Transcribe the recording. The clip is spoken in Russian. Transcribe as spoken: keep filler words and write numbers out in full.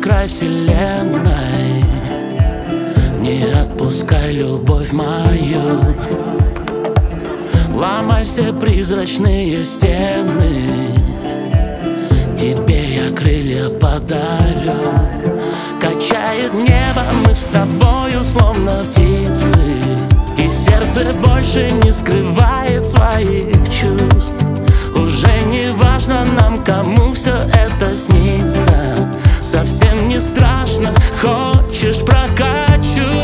край вселенной. Не отпускай любовь мою, ломай все призрачные стены. Тебе я крылья подарю. Качает небо, мы с тобою словно птицы, и сердце больше не скрывает своих чувств. Уже не важно нам, кому все это снится. Совсем не страшно, хочешь прокачу.